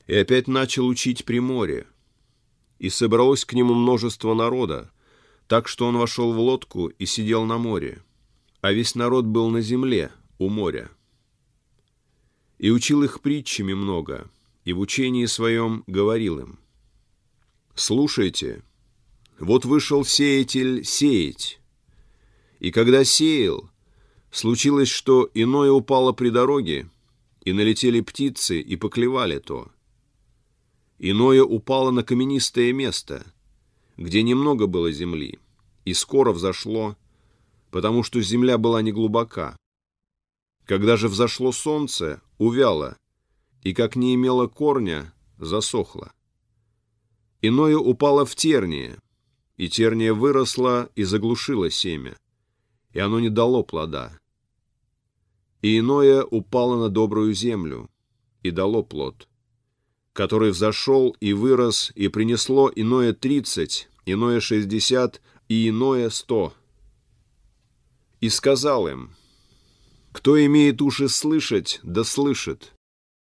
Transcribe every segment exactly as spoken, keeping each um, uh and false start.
И опять начал учить при море. И собралось к нему множество народа, так что он вошел в лодку и сидел на море, а весь народ был на земле, у моря. И учил их притчами много, и в учении своем говорил им: «Слушайте, вот вышел сеятель сеять, и когда сеял, случилось, что иное упало при дороге, и налетели птицы, и поклевали то. Иное упало на каменистое место, где немного было земли, и скоро взошло, потому что земля была неглубока. Когда же взошло солнце, увяло, и, как не имело корня, засохло. Иное упало в тернии, и терния выросла и заглушила семя, и оно не дало плода. И иное упало на добрую землю, и дало плод, который взошел и вырос, и принесло иное тридцать, иное шестьдесят, и иное сто. И сказал им: кто имеет уши слышать, да слышит».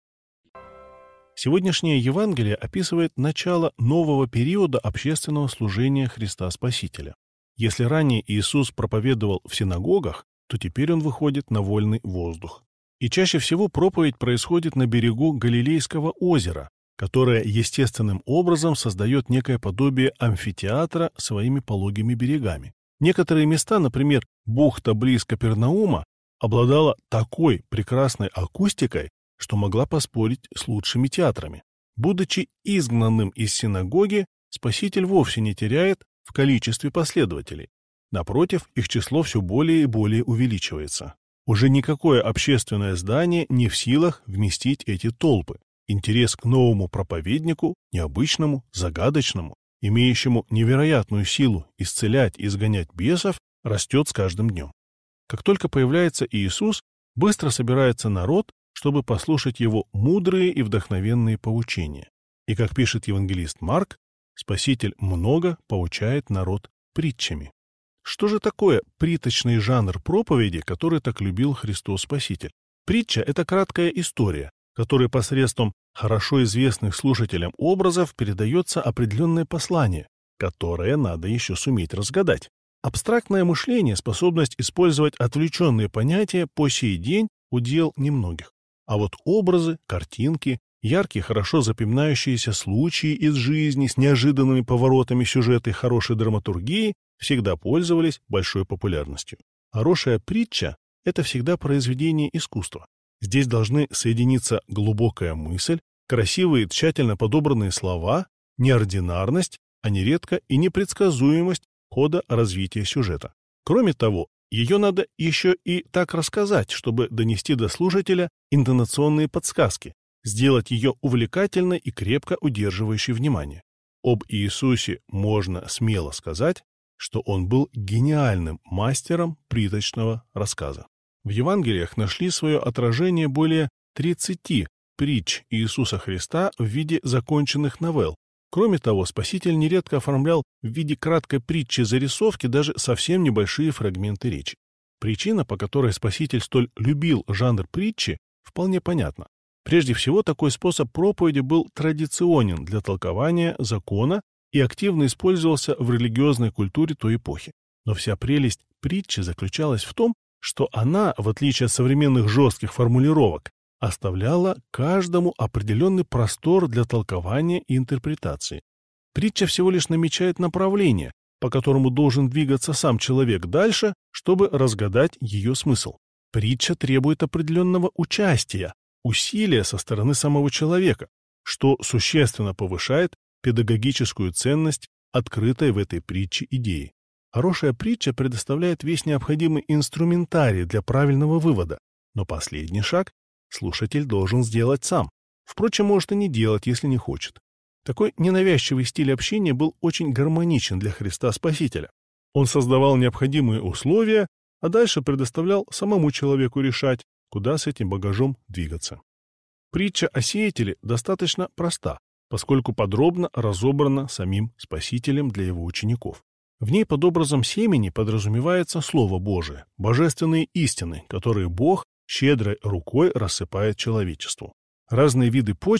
Сегодняшнее Евангелие описывает начало нового периода общественного служения Христа Спасителя. Если ранее Иисус проповедовал в синагогах, то теперь он выходит на вольный воздух. И чаще всего проповедь происходит на берегу Галилейского озера, которое естественным образом создает некое подобие амфитеатра своими пологими берегами. Некоторые места, например, бухта близ Капернаума, обладала такой прекрасной акустикой, что могла поспорить с лучшими театрами. Будучи изгнанным из синагоги, Спаситель вовсе не теряет в количестве последователей. Напротив, их число все более и более увеличивается. Уже никакое общественное здание не в силах вместить эти толпы. Интерес к новому проповеднику, необычному, загадочному, имеющему невероятную силу исцелять и изгонять бесов, растет с каждым днем. Как только появляется Иисус, быстро собирается народ, чтобы послушать его мудрые и вдохновенные поучения. И, как пишет евангелист Марк, Спаситель много поучает народ притчами. Что же такое приточный жанр проповеди, который так любил Христос Спаситель? Притча — это краткая история, которой посредством хорошо известных слушателям образов передается определенное послание, которое надо еще суметь разгадать. Абстрактное мышление, способность использовать отвлеченные понятия по сей день удел немногих. А вот образы, картинки, яркие, хорошо запоминающиеся случаи из жизни с неожиданными поворотами сюжета и хорошей драматургией всегда пользовались большой популярностью. Хорошая притча — это всегда произведение искусства. Здесь должны соединиться глубокая мысль, красивые, тщательно подобранные слова, неординарность, а нередко и непредсказуемость хода развития сюжета. Кроме того, ее надо еще и так рассказать, чтобы донести до слушателя интонационные подсказки, сделать ее увлекательной и крепко удерживающей внимание. Об Иисусе можно смело сказать, что он был гениальным мастером притчного рассказа. В Евангелиях нашли свое отражение более тридцати притч Иисуса Христа в виде законченных новелл. Кроме того, Спаситель нередко оформлял в виде краткой притчи зарисовки даже совсем небольшие фрагменты речи. Причина, по которой Спаситель столь любил жанр притчи, вполне понятна. Прежде всего, такой способ проповеди был традиционен для толкования закона и активно использовался в религиозной культуре той эпохи. Но вся прелесть притчи заключалась в том, что она, в отличие от современных жестких формулировок, оставляла каждому определенный простор для толкования и интерпретации. Притча всего лишь намечает направление, по которому должен двигаться сам человек дальше, чтобы разгадать ее смысл. Притча требует определенного участия, усилия со стороны самого человека, что существенно повышает педагогическую ценность открытой в этой притче идеи. Хорошая притча предоставляет весь необходимый инструментарий для правильного вывода, но последний шаг слушатель должен сделать сам. Впрочем, может и не делать, если не хочет. Такой ненавязчивый стиль общения был очень гармоничен для Христа Спасителя. Он создавал необходимые условия, а дальше предоставлял самому человеку решать, куда с этим багажом двигаться. Притча о сеятеле достаточно проста, поскольку подробно разобрана самим Спасителем для его учеников. В ней под образом семени подразумевается Слово Божие, божественные истины, которые Бог щедрой рукой рассыпает человечеству. Разные виды почв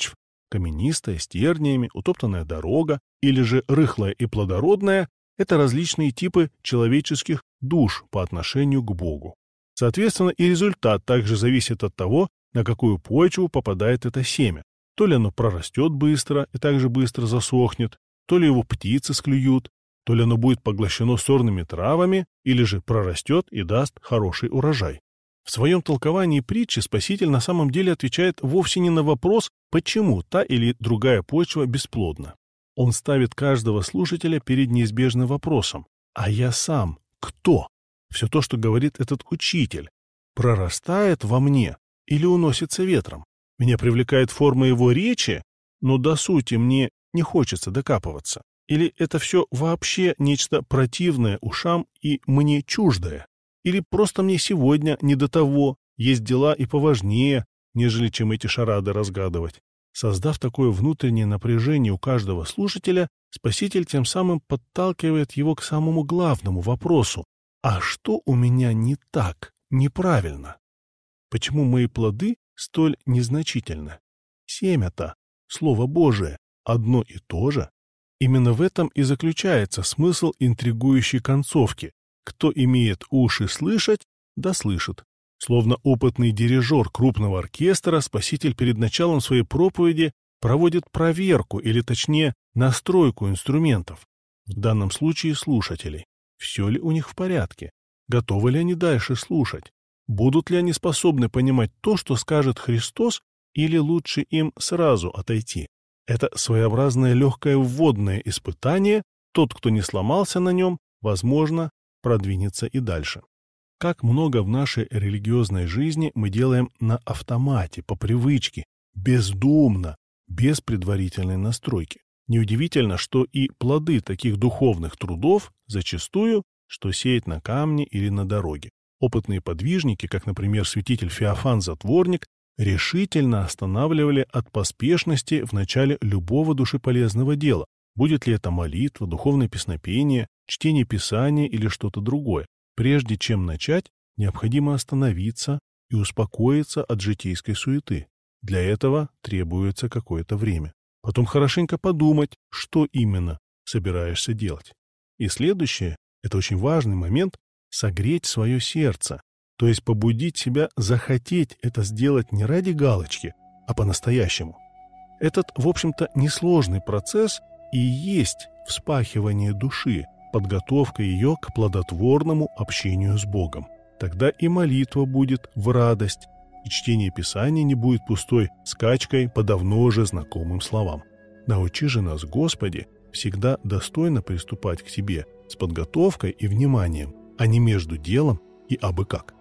каменистая, с терниями, утоптанная дорога, или же рыхлая и плодородная – это различные типы человеческих душ по отношению к Богу. Соответственно, и результат также зависит от того, на какую почву попадает это семя. То ли оно прорастет быстро и также быстро засохнет, то ли его птицы склюют, то ли оно будет поглощено сорными травами, или же прорастет и даст хороший урожай. В своем толковании притчи Спаситель на самом деле отвечает вовсе не на вопрос, почему та или другая почва бесплодна. Он ставит каждого слушателя перед неизбежным вопросом: «А я сам кто?» Все то, что говорит этот учитель, прорастает во мне или уносится ветром? Меня привлекает форма его речи, но до сути мне не хочется докапываться. Или это все вообще нечто противное ушам и мне чуждое? Или просто мне сегодня не до того, есть дела и поважнее, нежели чем эти шарады разгадывать? Создав такое внутреннее напряжение у каждого слушателя, Спаситель тем самым подталкивает его к самому главному вопросу: а что у меня не так, неправильно? Почему мои плоды столь незначительны? Семя-то, Слово Божие, одно и то же. Именно в этом и заключается смысл интригующей концовки. Кто имеет уши слышать, да слышит. Словно опытный дирижер крупного оркестра, Спаситель перед началом своей проповеди проводит проверку, или точнее настройку инструментов, в данном случае слушателей. Все ли у них в порядке? Готовы ли они дальше слушать? Будут ли они способны понимать то, что скажет Христос, или лучше им сразу отойти? Это своеобразное легкое вводное испытание. Тот, кто не сломался на нем, возможно, продвинется и дальше. Как много в нашей религиозной жизни мы делаем на автомате, по привычке, бездумно, без предварительной настройки. Неудивительно, что и плоды таких духовных трудов зачастую, что сеять на камне или на дороге. Опытные подвижники, как, например, святитель Феофан Затворник, решительно останавливали от поспешности в начале любого душеполезного дела, будет ли это молитва, духовное песнопение, чтение Писания или что-то другое. Прежде чем начать, необходимо остановиться и успокоиться от житейской суеты. Для этого требуется какое-то время. Потом хорошенько подумать, что именно собираешься делать. И следующее, это очень важный момент, согреть свое сердце, то есть побудить себя захотеть это сделать не ради галочки, а по-настоящему. Этот, в общем-то, несложный процесс и есть вспахивание души, подготовка ее к плодотворному общению с Богом. Тогда и молитва будет в радость, и чтение Писания не будет пустой скачкой по давно уже знакомым словам. Научи же нас, Господи, всегда достойно приступать к Тебе с подготовкой и вниманием, а не между делом и абы как.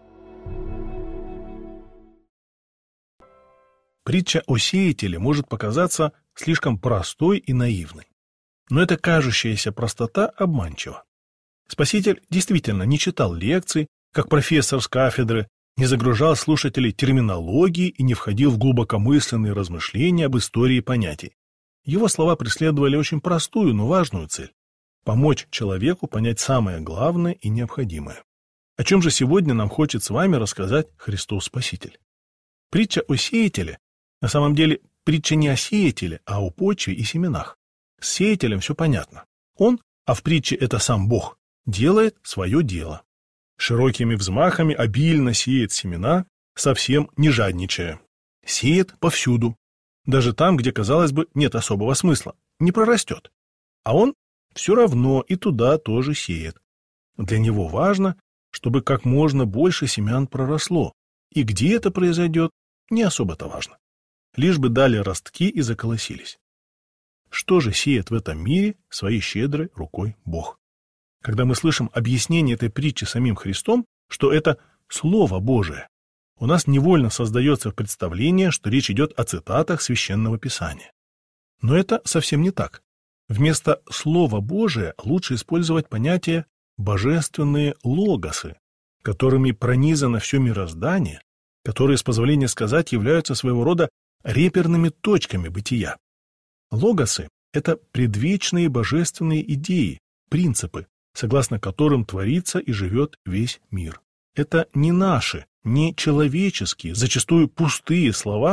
Притча о сеятеле может показаться слишком простой и наивной. Но эта кажущаяся простота обманчива. Спаситель действительно не читал лекций, как профессор с кафедры, не загружал слушателей терминологией и не входил в глубокомысленные размышления об истории понятий. Его слова преследовали очень простую, но важную цель – помочь человеку понять самое главное и необходимое. О чем же сегодня нам хочет с вами рассказать Христос Спаситель? Притча о сеятеле на самом деле притча не о сеятеле, а о почве и семенах. С сеятелем все понятно. Он, а в притче это сам Бог, делает свое дело. Широкими взмахами обильно сеет семена, совсем не жадничая. Сеет повсюду. Даже там, где, казалось бы, нет особого смысла, не прорастет. А он все равно и туда тоже сеет. Для него важно, чтобы как можно больше семян проросло. И где это произойдет, не особо-то важно. Лишь бы дали ростки и заколосились. Что же сеет в этом мире своей щедрой рукой Бог? Когда мы слышим объяснение этой притчи самим Христом, что это Слово Божие, у нас невольно создается представление, что речь идет о цитатах Священного Писания. Но это совсем не так. Вместо Слова Божия лучше использовать понятие «божественные логосы», которыми пронизано все мироздание, которые, с позволения сказать, являются своего рода реперными точками бытия. Логосы – это предвечные божественные идеи, принципы, согласно которым творится и живет весь мир. Это не наши, не человеческие, зачастую пустые слова,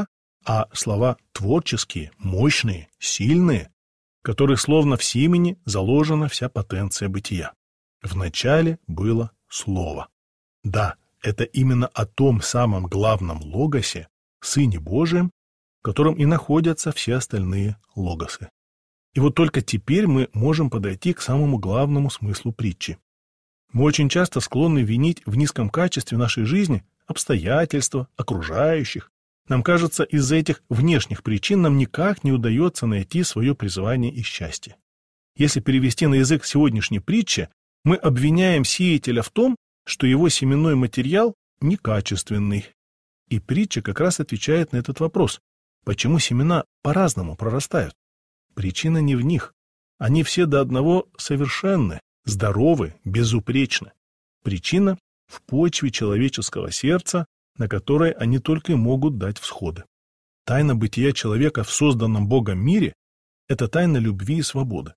а слова творческие, мощные, сильные, в которых словно в семени заложена вся потенция бытия. Вначале было Слово. Да, это именно о том самом главном логосе, Сыне Божием, в котором и находятся все остальные логосы. И вот только теперь мы можем подойти к самому главному смыслу притчи. Мы очень часто склонны винить в низком качестве нашей жизни обстоятельства, окружающих. Нам кажется, из-за этих внешних причин нам никак не удается найти свое призвание и счастье. Если перевести на язык сегодняшней притчи, мы обвиняем сеятеля в том, что его семенной материал некачественный. И притча как раз отвечает на этот вопрос. Почему семена по-разному прорастают? Причина не в них. Они все до одного совершенны, здоровы, безупречны. Причина в почве человеческого сердца, на которой они только и могут дать всходы. Тайна бытия человека в созданном Богом мире – это тайна любви и свободы.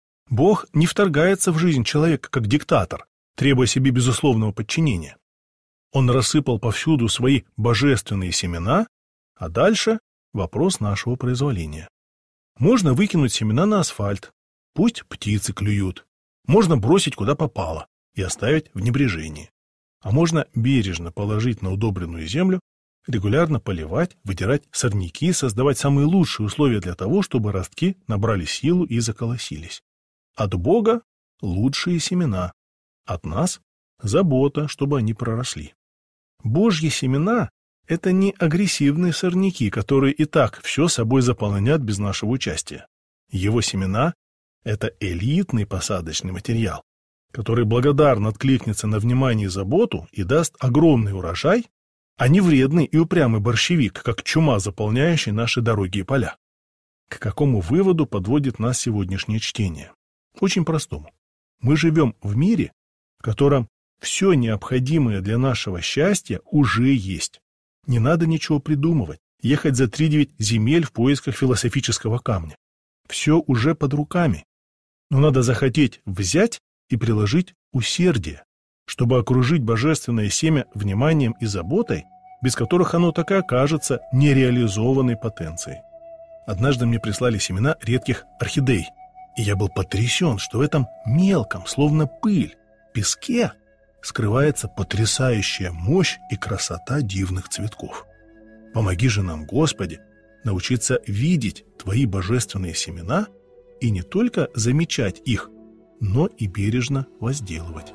Бог не вторгается в жизнь человека как диктатор, требуя себе безусловного подчинения. Он рассыпал повсюду свои божественные семена, а дальше вопрос нашего произволения. Можно выкинуть семена на асфальт, пусть птицы клюют. Можно бросить куда попало и оставить в небрежении. А можно бережно положить на удобренную землю, регулярно поливать, вытирать сорняки, создавать самые лучшие условия для того, чтобы ростки набрали силу и заколосились. От Бога лучшие семена, от нас забота, чтобы они проросли. Божьи семена – это не агрессивные сорняки, которые и так все собой заполонят без нашего участия. Его семена – это элитный посадочный материал, который благодарно откликнется на внимание и заботу и даст огромный урожай, а не вредный и упрямый борщевик, как чума, заполняющий наши дороги и поля. К какому выводу подводит нас сегодняшнее чтение? Очень простому. Мы живем в мире, в котором все необходимое для нашего счастья уже есть. Не надо ничего придумывать, ехать за три-девять земель в поисках философического камня. Все уже под руками. Но надо захотеть взять и приложить усердие, чтобы окружить божественное семя вниманием и заботой, без которых оно так и окажется нереализованной потенцией. Однажды мне прислали семена редких орхидей, и я был потрясен, что в этом мелком, словно пыль, песке скрывается потрясающая мощь и красота дивных цветков. Помоги же нам, Господи, научиться видеть Твои божественные семена и не только замечать их, но и бережно возделывать.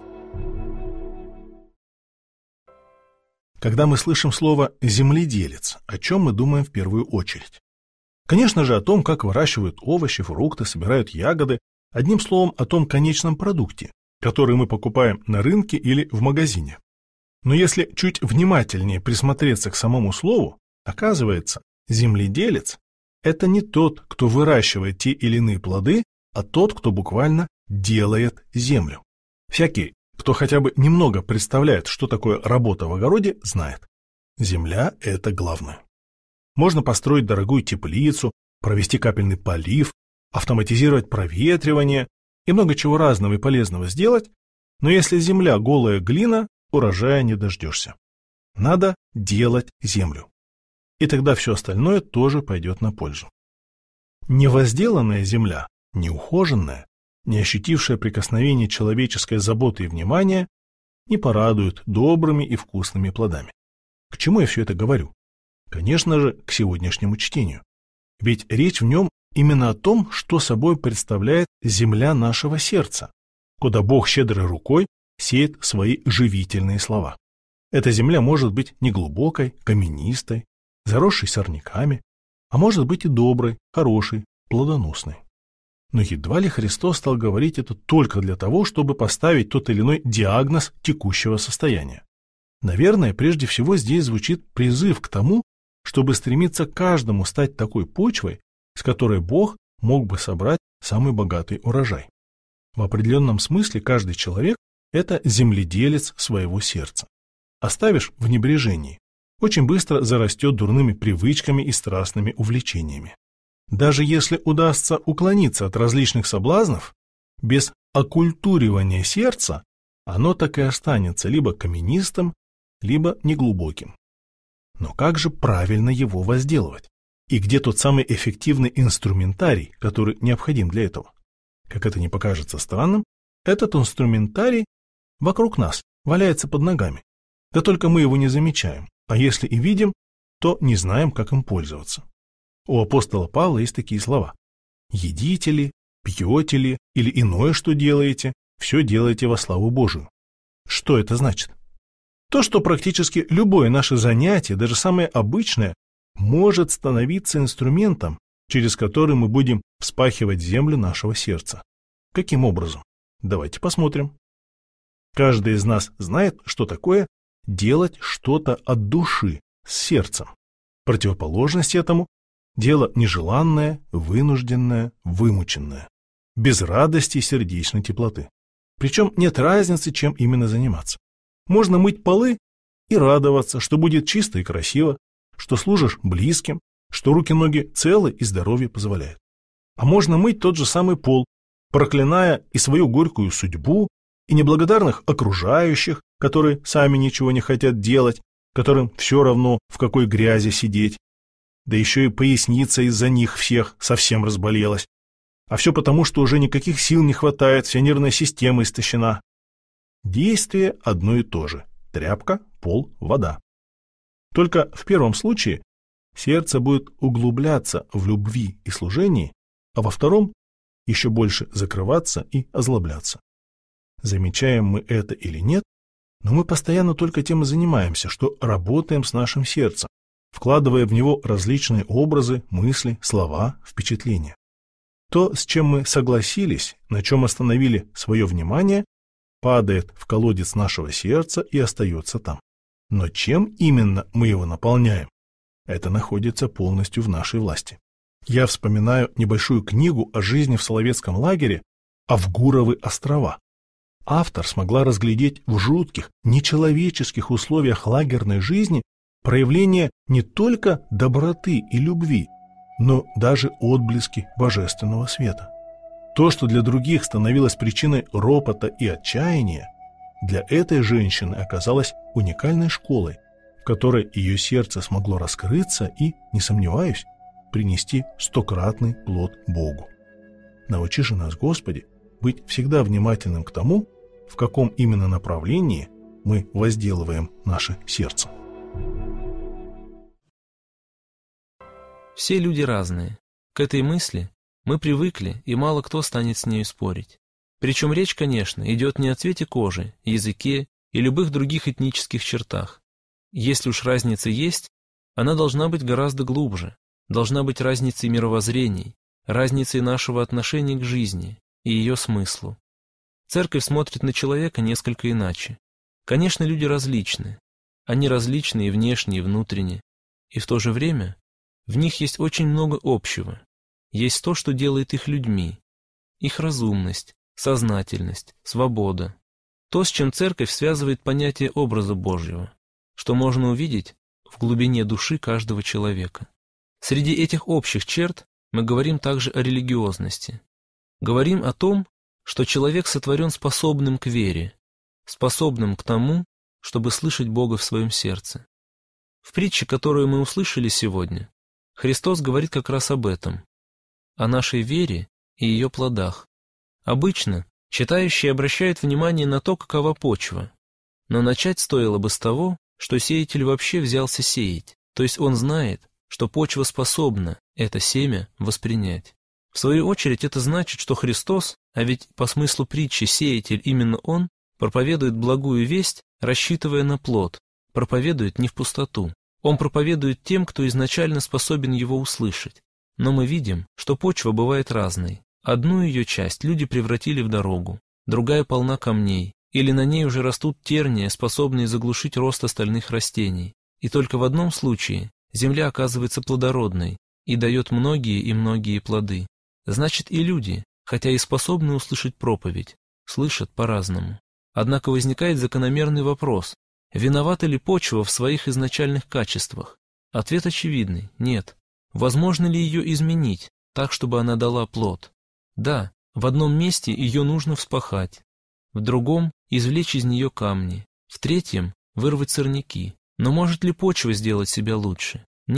Когда мы слышим слово «земледелец», о чем мы думаем в первую очередь? Конечно же, о том, как выращивают овощи, фрукты, собирают ягоды, одним словом, о том конечном продукте, который мы покупаем на рынке или в магазине. Но если чуть внимательнее присмотреться к самому слову, оказывается, земледелец – это не тот, кто выращивает те или иные плоды, а тот, кто буквально делает землю. Всякий, кто хотя бы немного представляет, что такое работа в огороде, знает. Земля – это главное. Можно построить дорогую теплицу, провести капельный полив, автоматизировать проветривание и много чего разного и полезного сделать, но если земля голая глина, урожая не дождешься. Надо делать землю. И тогда все остальное тоже пойдет на пользу. Невозделанная земля, неухоженная, не ощутившая прикосновения человеческой заботы и внимания, не порадует добрыми и вкусными плодами. К чему я все это говорю? Конечно же, к сегодняшнему чтению. Ведь речь в нем именно о том, что собой представляет земля нашего сердца, куда Бог щедрой рукой сеет свои живительные слова. Эта земля может быть неглубокой, каменистой, заросшей сорняками, а может быть и доброй, хорошей, плодоносной. Но едва ли Христос стал говорить это только для того, чтобы поставить тот или иной диагноз текущего состояния. Наверное, прежде всего здесь звучит призыв к тому, чтобы стремиться каждому стать такой почвой, с которой Бог мог бы собрать самый богатый урожай. В определенном смысле каждый человек – это земледелец своего сердца. Оставишь в небрежении, очень быстро зарастет дурными привычками и страстными увлечениями. Даже если удастся уклониться от различных соблазнов, без окультуривания сердца оно так и останется либо каменистым, либо неглубоким. Но как же правильно его возделывать? И где тот самый эффективный инструментарий, который необходим для этого? Как это ни покажется странным, этот инструментарий вокруг нас, валяется под ногами. Да только мы его не замечаем, а если и видим, то не знаем, как им пользоваться. У апостола Павла есть такие слова: «Едите ли, пьете ли или иное, что делаете, все делаете во славу Божию». Что это значит? То, что практически любое наше занятие, даже самое обычное, может становиться инструментом, через который мы будем вспахивать землю нашего сердца. Каким образом? Давайте посмотрим. Каждый из нас знает, что такое делать что-то от души, с сердцем. Противоположность этому – дело нежеланное, вынужденное, вымученное, без радости и сердечной теплоты. Причем нет разницы, чем именно заниматься. Можно мыть полы и радоваться, что будет чисто и красиво, что служишь близким, что руки-ноги целы и здоровье позволяет. А можно мыть тот же самый пол, проклиная и свою горькую судьбу, и неблагодарных окружающих, которые сами ничего не хотят делать, которым все равно, в какой грязи сидеть. Да еще и поясница из-за них всех совсем разболелась. А все потому, что уже никаких сил не хватает, вся нервная система истощена. Действие одно и то же. Тряпка, пол, вода. Только в первом случае сердце будет углубляться в любви и служении, а во втором еще больше закрываться и озлобляться. Замечаем мы это или нет, но мы постоянно только тем и занимаемся, что работаем с нашим сердцем, вкладывая в него различные образы, мысли, слова, впечатления. То, с чем мы согласились, на чем остановили свое внимание, падает в колодец нашего сердца и остается там. Но чем именно мы его наполняем, это находится полностью в нашей власти. Я вспоминаю небольшую книгу о жизни в Соловецком лагере «Авгуровы острова». Автор смогла разглядеть в жутких, нечеловеческих условиях лагерной жизни проявление не только доброты и любви, но даже отблески божественного света. То, что для других становилось причиной ропота и отчаяния, для этой женщины оказалось уникальной школой, в которой ее сердце смогло раскрыться и, не сомневаюсь, принести стократный плод Богу. Научи же нас, Господи, быть всегда внимательным к тому, в каком именно направлении мы возделываем наше сердце. Все люди разные. К этой мысли мы привыкли, и мало кто станет с нею спорить. Причем речь, конечно, идет не о цвете кожи, языке и любых других этнических чертах. Если уж разница есть, она должна быть гораздо глубже, должна быть разницей мировоззрений, разницей нашего отношения к жизни и ее смыслу. Церковь смотрит на человека несколько иначе. Конечно, люди различны. Они различны и внешне, и внутренне. И в то же время в них есть очень много общего. Есть то, что делает их людьми. Их разумность, сознательность, свобода. То, с чем церковь связывает понятие образа Божьего, что можно увидеть в глубине души каждого человека. Среди этих общих черт мы говорим также о религиозности. Говорим о том, что человек сотворен способным к вере, способным к тому, чтобы слышать Бога в своем сердце. В притче, которую мы услышали сегодня, Христос говорит как раз об этом, о нашей вере и ее плодах. Обычно читающие обращают внимание на то, какова почва, но начать стоило бы с того, что сеятель вообще взялся сеять, то есть он знает, что почва способна это семя воспринять. В свою очередь это значит, что Христос, а ведь по смыслу притчи сеятель именно Он, проповедует благую весть, рассчитывая на плод, проповедует не в пустоту. Он проповедует тем, кто изначально способен его услышать. Но мы видим, что почва бывает разной. Одну ее часть люди превратили в дорогу, другая полна камней, или на ней уже растут терния, способные заглушить рост остальных растений. И только в одном случае земля оказывается плодородной и дает многие и многие плоды. Значит, и люди, хотя и способны услышать проповедь, слышат по-разному. Однако возникает закономерный вопрос: виновата ли почва в своих изначальных качествах? Ответ очевидный – нет. Возможно ли ее изменить, так, чтобы она дала плод? Да, в одном месте ее нужно вспахать, в другом – извлечь из нее камни, в третьем – вырвать сорняки. Но может ли почва сделать себя лучше? Нет.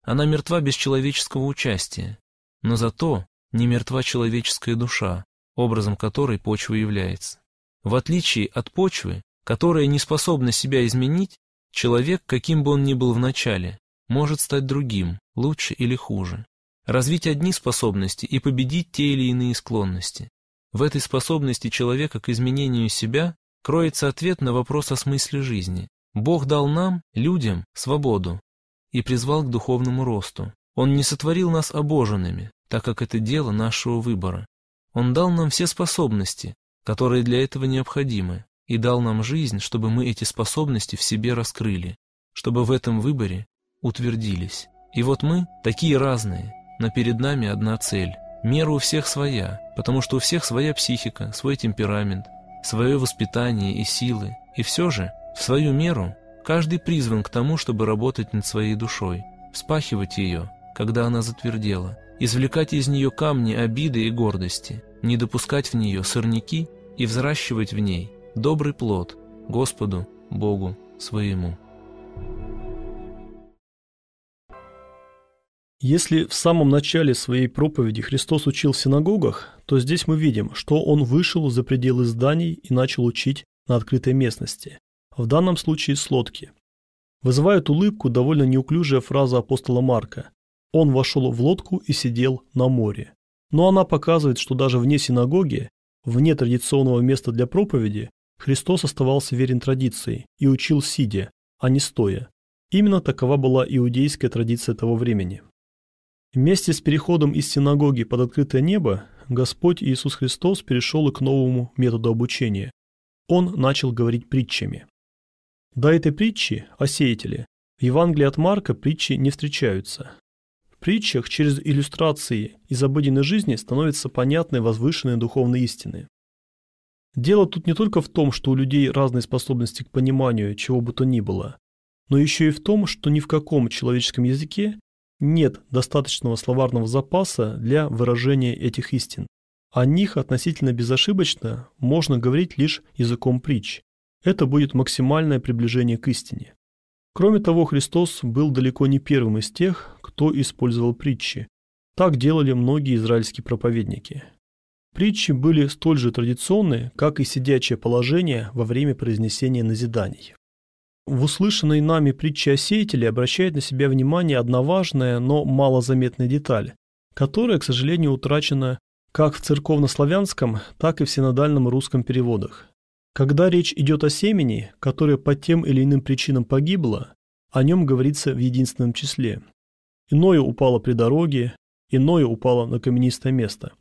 Она мертва без человеческого участия, но зато не мертва человеческая душа, образом которой почва является. В отличие от почвы, которая не способна себя изменить, человек, каким бы он ни был в начале, может стать другим, лучше или хуже, развить одни способности и победить те или иные склонности. В этой способности человека к изменению себя кроется ответ на вопрос о смысле жизни. Бог дал нам, людям, свободу и призвал к духовному росту. Он не сотворил нас обоженными, так как это дело нашего выбора. Он дал нам все способности, которые для этого необходимы, и дал нам жизнь, чтобы мы эти способности в себе раскрыли, чтобы в этом выборе утвердились. И вот мы такие разные, но перед нами одна цель. Мера у всех своя, потому что у всех своя психика, свой темперамент, свое воспитание и силы. И все же, в свою меру, каждый призван к тому, чтобы работать над своей душой, вспахивать ее, когда она затвердела, извлекать из нее камни обиды и гордости, не допускать в нее сорняки и взращивать в ней добрый плод Господу Богу своему. Если в самом начале своей проповеди Христос учил в синагогах, то здесь мы видим, что Он вышел за пределы зданий и начал учить на открытой местности, в данном случае с лодки. Вызывает улыбку довольно неуклюжая фраза апостола Марка: «Он вошел в лодку и сидел на море». Но она показывает, что даже вне синагоги, вне традиционного места для проповеди, Христос оставался верен традиции и учил сидя, а не стоя. Именно такова была иудейская традиция того времени. Вместе с переходом из синагоги под открытое небо Господь Иисус Христос перешел и к новому методу обучения. Он начал говорить притчами. До этой притчи о сеятеле в Евангелии от Марка притчи не встречаются. В притчах через иллюстрации из обыденной жизни становятся понятны возвышенные духовные истины. Дело тут не только в том, что у людей разные способности к пониманию чего бы то ни было, но еще и в том, что ни в каком человеческом языке нет достаточного словарного запаса для выражения этих истин. О них относительно безошибочно можно говорить лишь языком притч. Это будет максимальное приближение к истине. Кроме того, Христос был далеко не первым из тех, кто использовал притчи. Так делали многие израильские проповедники. Притчи были столь же традиционны, как и сидячее положение во время произнесения назиданий. В услышанной нами притче о сеятеле обращает на себя внимание одна важная, но малозаметная деталь, которая, к сожалению, утрачена как в церковнославянском, так и в синодальном русском переводах. Когда речь идет о семени, которое по тем или иным причинам погибло, о нем говорится в единственном числе. Иное упало при дороге, иное упало на каменистое место.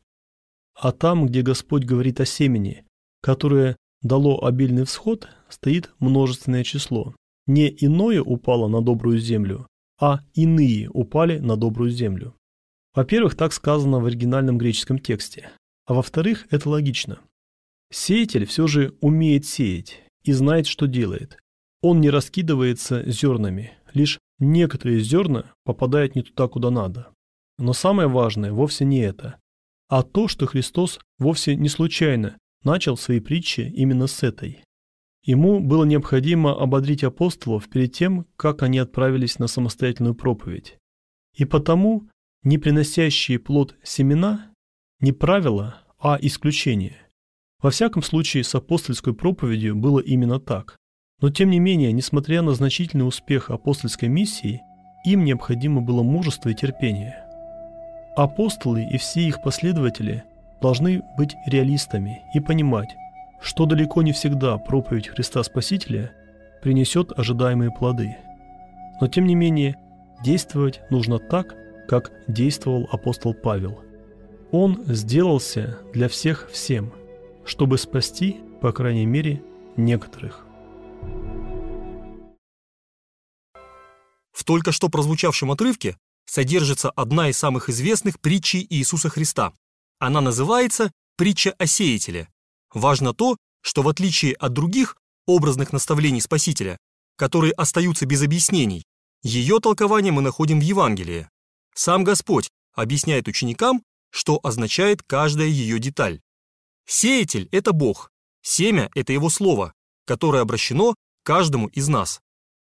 А там, где Господь говорит о семени, которое дало обильный всход, стоит множественное число. Не иное упало на добрую землю, а иные упали на добрую землю. Во-первых, так сказано в оригинальном греческом тексте, а во-вторых, это логично. Сеятель все же умеет сеять и знает, что делает. Он не раскидывается зернами, лишь некоторые зерна попадают не туда, куда надо. Но самое важное вовсе не это, а то, что Христос вовсе не случайно начал свои притчи именно с этой. Ему было необходимо ободрить апостолов перед тем, как они отправились на самостоятельную проповедь. И потому не приносящие плод семена не правило, а исключение. Во всяком случае, с апостольской проповедью было именно так. Но тем не менее, несмотря на значительный успех апостольской миссии, им необходимо было мужество и терпение. Апостолы и все их последователи должны быть реалистами и понимать, что далеко не всегда проповедь Христа Спасителя принесет ожидаемые плоды. Но тем не менее, действовать нужно так, как действовал апостол Павел. Он сделался для всех всем, чтобы спасти, по крайней мере, некоторых. В только что прозвучавшем отрывке содержится одна из самых известных притчей Иисуса Христа. Она называется «Притча о сеятеле». Важно то, что в отличие от других образных наставлений Спасителя, которые остаются без объяснений, ее толкование мы находим в Евангелии. Сам Господь объясняет ученикам, что означает каждая ее деталь. Сеятель – это Бог, семя – это Его Слово, которое обращено к каждому из нас.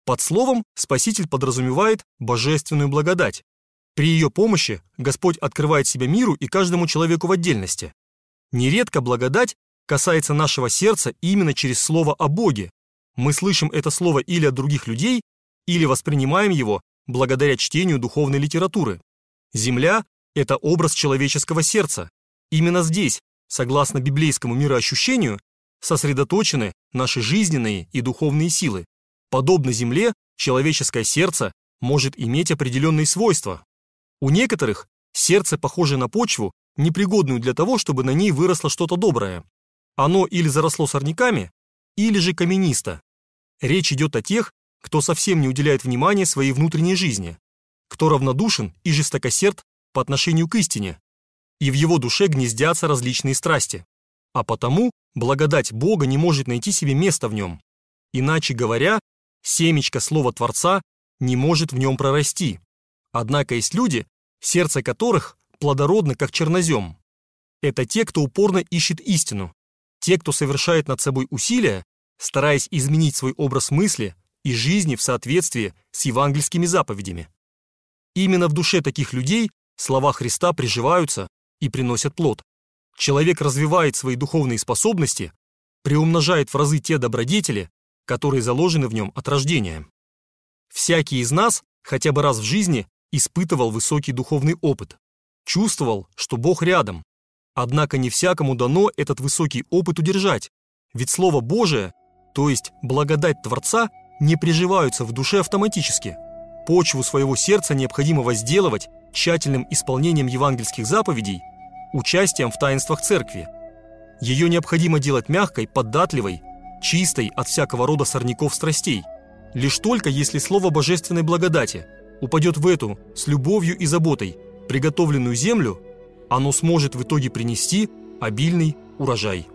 Под словом Спаситель подразумевает божественную благодать. При ее помощи Господь открывает себя миру и каждому человеку в отдельности. Нередко благодать касается нашего сердца именно через слово о Боге. Мы слышим это слово или от других людей, или воспринимаем его благодаря чтению духовной литературы. Земля – это образ человеческого сердца. Именно здесь, согласно библейскому мироощущению, сосредоточены наши жизненные и духовные силы. Подобно земле, человеческое сердце может иметь определенные свойства. У некоторых сердце похоже на почву, непригодную для того, чтобы на ней выросло что-то доброе. Оно или заросло сорняками, или же каменисто. Речь идет о тех, кто совсем не уделяет внимания своей внутренней жизни, кто равнодушен и жестокосерд по отношению к истине, и в его душе гнездятся различные страсти. А потому благодать Бога не может найти себе места в нем. Иначе говоря, семечко слова Творца не может в нем прорасти. Однако есть люди, сердце которых плодородно, как чернозем. Это те, кто упорно ищет истину, те, кто совершает над собой усилия, стараясь изменить свой образ мысли и жизни в соответствии с евангельскими заповедями. Именно в душе таких людей слова Христа приживаются и приносят плод. Человек развивает свои духовные способности, приумножает в разы те добродетели, которые заложены в нем от рождения. Всякий из нас хотя бы раз в жизни испытывал высокий духовный опыт, чувствовал, что Бог рядом. Однако не всякому дано этот высокий опыт удержать, ведь Слово Божие, то есть благодать Творца, не приживаются в душе автоматически. Почву своего сердца необходимо возделывать тщательным исполнением евангельских заповедей, участием в таинствах церкви. Ее необходимо делать мягкой, податливой, чистой от всякого рода сорняков страстей. Лишь только если слово божественной благодати упадет в эту с любовью и заботой приготовленную землю, оно сможет в итоге принести обильный урожай.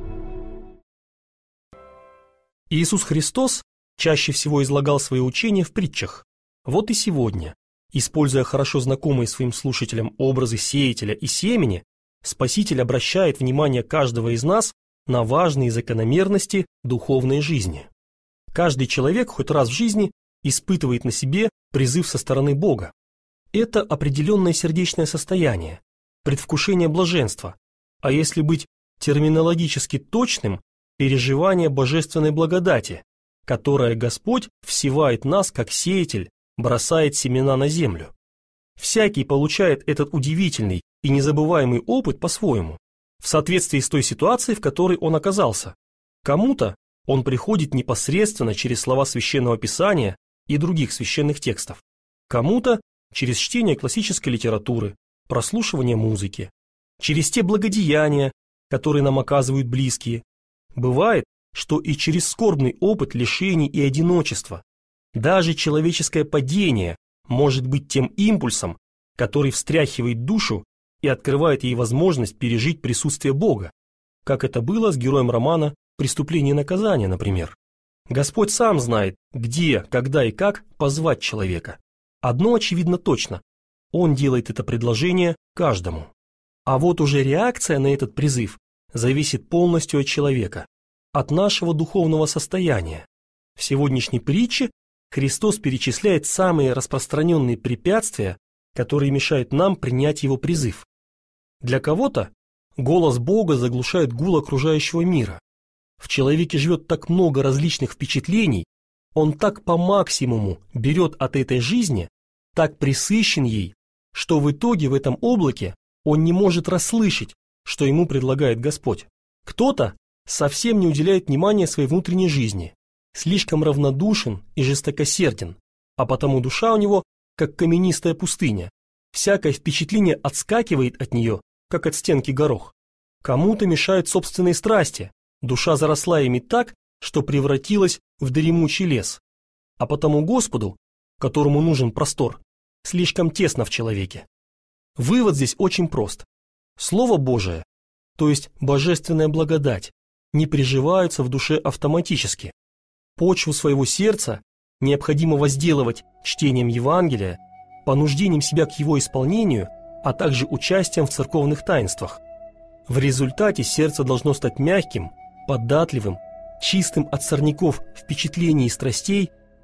Иисус Христос чаще всего излагал свои учения в притчах. Вот и сегодня, используя хорошо знакомые своим слушателям образы сеятеля и семени, Спаситель обращает внимание каждого из нас на важные закономерности духовной жизни. Каждый человек хоть раз в жизни испытывает на себе призыв со стороны Бога. Это определенное сердечное состояние, предвкушение блаженства, а если быть терминологически точным, переживание божественной благодати, которое Господь всевает нас, как сеятель бросает семена на землю. Всякий получает этот удивительный и незабываемый опыт по-своему, в соответствии с той ситуацией, в которой он оказался. Кому-то он приходит непосредственно через слова Священного Писания и других священных текстов, кому-то через чтение классической литературы, прослушивание музыки, через те благодеяния, которые нам оказывают близкие. Бывает, что и через скорбный опыт лишений и одиночества. Даже человеческое падение может быть тем импульсом, который встряхивает душу и открывает ей возможность пережить присутствие Бога, как это было с героем романа «Преступление и наказание», например. Господь сам знает, где, когда и как позвать человека. Одно очевидно точно – Он делает это предложение каждому. А вот уже реакция на этот призыв зависит полностью от человека, от нашего духовного состояния. В сегодняшней притче Христос перечисляет самые распространенные препятствия, которые мешают нам принять Его призыв. Для кого-то голос Бога заглушает гул окружающего мира. В человеке живет так много различных впечатлений, он так по максимуму берет от этой жизни, так пресыщен ей, что в итоге в этом облаке он не может расслышать, что ему предлагает Господь. Кто-то совсем не уделяет внимания своей внутренней жизни, слишком равнодушен и жестокосерден, а потому душа у него как каменистая пустыня. Всякое впечатление отскакивает от нее, как от стенки горох. Кому-то мешают собственные страсти, душа заросла ими так, что превратилась в дремучий лес. А потому Господу, которому нужен простор, слишком тесно в человеке. Вывод здесь очень прост. Слово Божие, то есть божественная благодать, не приживаются в душе автоматически. Почву своего сердца необходимо возделывать чтением Евангелия, понуждением себя к его исполнению, а также участием в церковных таинствах. В результате сердце должно стать мягким, податливым, чистым от сорняков впечатлений и страстей,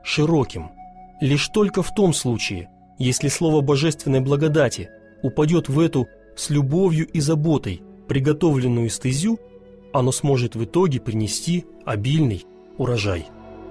широким. Лишь только в том случае, если слово божественной благодати упадет в эту с любовью и заботой приготовленную стезю, оно сможет в итоге принести обильный урожай.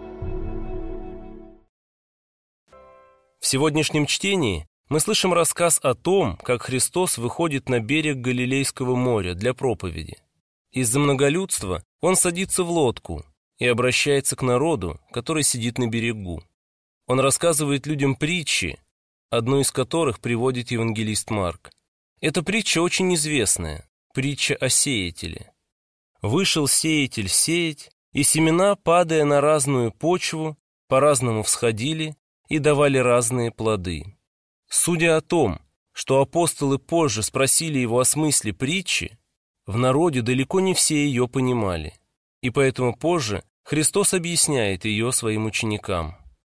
В сегодняшнем чтении мы слышим рассказ о том, как Христос выходит на берег Галилейского моря для проповеди. Из-за многолюдства он садится в лодку и обращается к народу, который сидит на берегу. Он рассказывает людям притчи, одну из которых приводит евангелист Марк. Эта притча очень известная, притча о сеятеле. «Вышел сеятель сеять, и семена, падая на разную почву, по-разному всходили и давали разные плоды». Судя о том, что апостолы позже спросили его о смысле притчи, в народе далеко не все ее понимали, и поэтому позже Христос объясняет ее своим ученикам.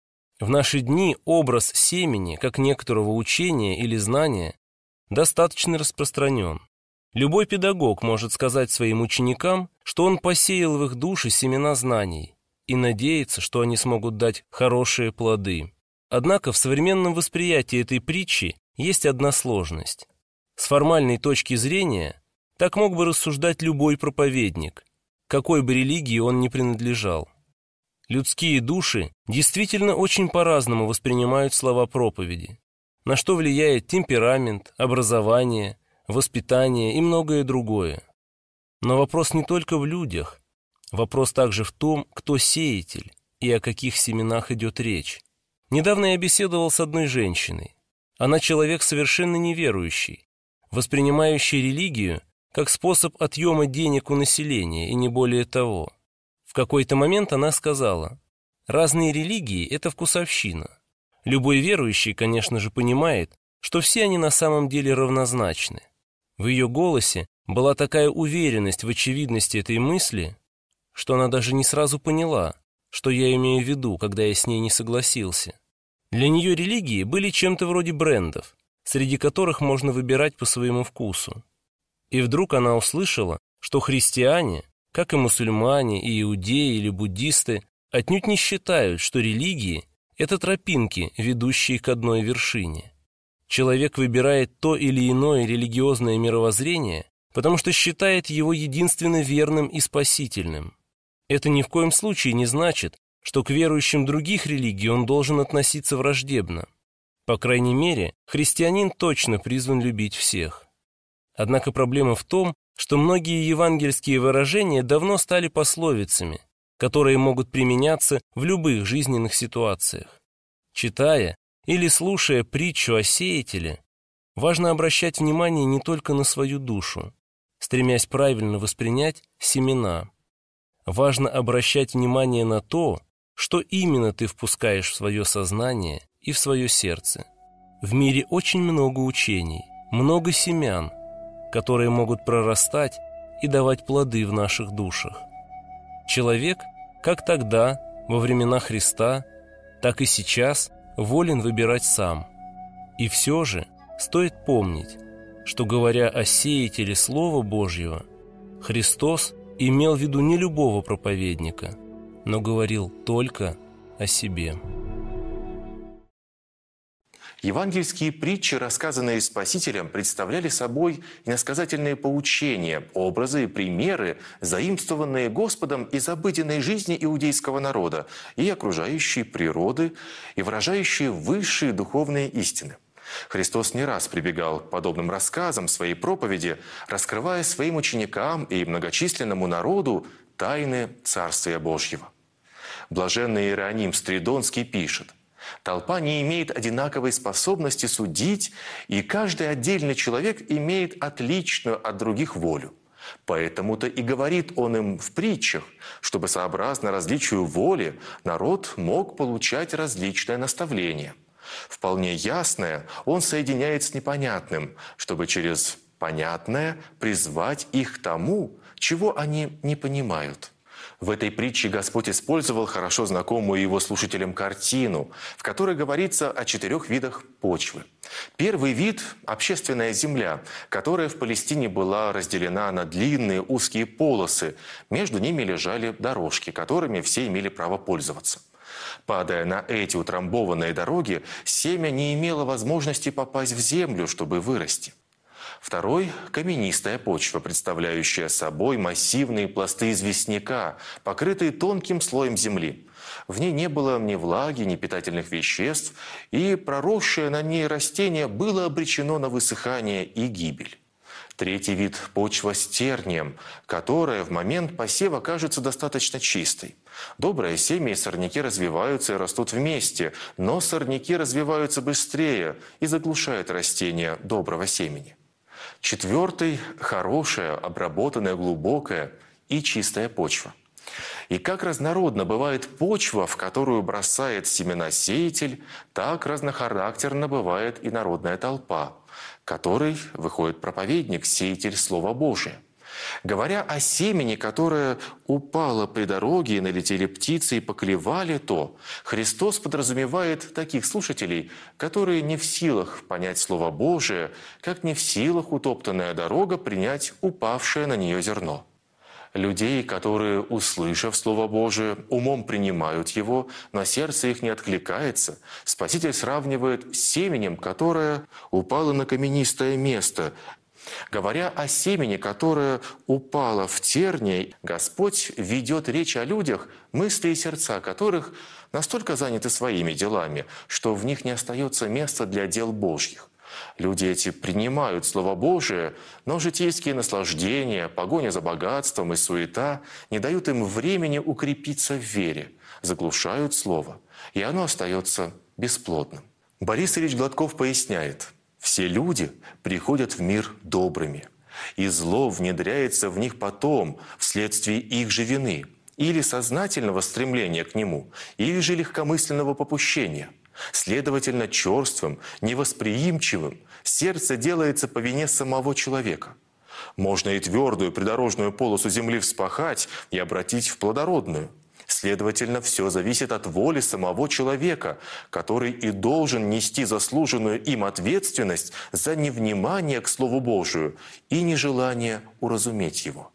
В наши дни образ семени, как некоторого учения или знания, достаточно распространен. Любой педагог может сказать своим ученикам, что он посеял в их души семена знаний и надеется, что они смогут дать хорошие плоды. Однако в современном восприятии этой притчи есть одна сложность. С формальной точки зрения так мог бы рассуждать любой проповедник, какой бы религии он ни принадлежал. Людские души действительно очень по-разному воспринимают слова проповеди, на что влияет темперамент, образование, воспитание и многое другое. Но вопрос не только в людях, вопрос также в том, кто сеятель и о каких семенах идет речь. Недавно я беседовал с одной женщиной. Она человек совершенно неверующий, воспринимающий религию как способ отъема денег у населения и не более того. В какой-то момент она сказала: «Разные религии – это вкусовщина». Любой верующий, конечно же, понимает, что все они на самом деле равнозначны. В ее голосе была такая уверенность в очевидности этой мысли, что она даже не сразу поняла, что я имею в виду, когда я с ней не согласился. Для нее религии были чем-то вроде брендов, среди которых можно выбирать по своему вкусу. И вдруг она услышала, что христиане, как и мусульмане, и иудеи или буддисты, отнюдь не считают, что религии – это тропинки, ведущие к одной вершине. Человек выбирает то или иное религиозное мировоззрение, потому что считает его единственно верным и спасительным. Это ни в коем случае не значит, что к верующим других религий он должен относиться враждебно. По крайней мере, христианин точно призван любить всех. Однако проблема в том, что многие евангельские выражения давно стали пословицами, которые могут применяться в любых жизненных ситуациях. Читая или слушая притчу о сеятеле, важно обращать внимание не только на свою душу, стремясь правильно воспринять семена. Важно обращать внимание на то, что именно ты впускаешь в свое сознание и в свое сердце. В мире очень много учений, много семян, которые могут прорастать и давать плоды в наших душах. Человек, как тогда, во времена Христа, так и сейчас, волен выбирать сам. И все же стоит помнить, что, говоря о сеятеле Слова Божьего, Христос имел в виду не любого проповедника, но говорил только о себе. Евангельские притчи, рассказанные Спасителем, представляли собой иносказательные поучения, образы и примеры, заимствованные Господом из обыденной жизни иудейского народа и окружающей природы, и выражающие высшие духовные истины. Христос не раз прибегал к подобным рассказам в своей проповеди, раскрывая своим ученикам и многочисленному народу тайны Царствия Божьего. Блаженный Иероним Стридонский пишет: «Толпа не имеет одинаковой способности судить, и каждый отдельный человек имеет отличную от других волю. Поэтому-то и говорит он им в притчах, чтобы сообразно различию воли народ мог получать различное наставление. Вполне ясное он соединяет с непонятным, чтобы через понятное призвать их к тому, чего они не понимают». В этой притче Господь использовал хорошо знакомую его слушателям картину, в которой говорится о четырех видах почвы. Первый вид – общественная земля, которая в Палестине была разделена на длинные узкие полосы. Между ними лежали дорожки, которыми все имели право пользоваться. Падая на эти утрамбованные дороги, семя не имело возможности попасть в землю, чтобы вырасти. Второй – каменистая почва, представляющая собой массивные пласты известняка, покрытые тонким слоем земли. В ней не было ни влаги, ни питательных веществ, и проросшее на ней растение было обречено на высыхание и гибель. Третий вид – почва с тернием, которая в момент посева кажется достаточно чистой. Доброе семя и сорняки развиваются и растут вместе, но сорняки развиваются быстрее и заглушают растения доброго семени. Четвертый – хорошая, обработанная, глубокая и чистая почва. И как разнородна бывает почва, в которую бросает семена сеятель, так разнохарактерна бывает и народная толпа, которой выходит проповедник, сеятель Слова Божия. Говоря о семени, которое упало при дороге, и налетели птицы и поклевали то, Христос подразумевает таких слушателей, которые не в силах понять Слово Божие, как не в силах утоптанная дорога принять упавшее на нее зерно. Людей, которые, услышав Слово Божие, умом принимают его, но сердце их не откликается, Спаситель сравнивает с семенем, которое упало на каменистое место. Говоря о семени, которое упало в тернии, Господь ведет речь о людях, мысли и сердца которых настолько заняты своими делами, что в них не остается места для дел Божьих. Люди эти принимают Слово Божие, но житейские наслаждения, погоня за богатством и суета не дают им времени укрепиться в вере, заглушают Слово, и оно остается бесплодным. Борис Ильич Гладков поясняет: «Все люди приходят в мир добрыми, и зло внедряется в них потом, вследствие их же вины, или сознательного стремления к нему, или же легкомысленного попущения. Следовательно, черствым, невосприимчивым сердце делается по вине самого человека. Можно и твердую придорожную полосу земли вспахать и обратить в плодородную. Следовательно, все зависит от воли самого человека, который и должен нести заслуженную им ответственность за невнимание к Слову Божию и нежелание уразуметь его.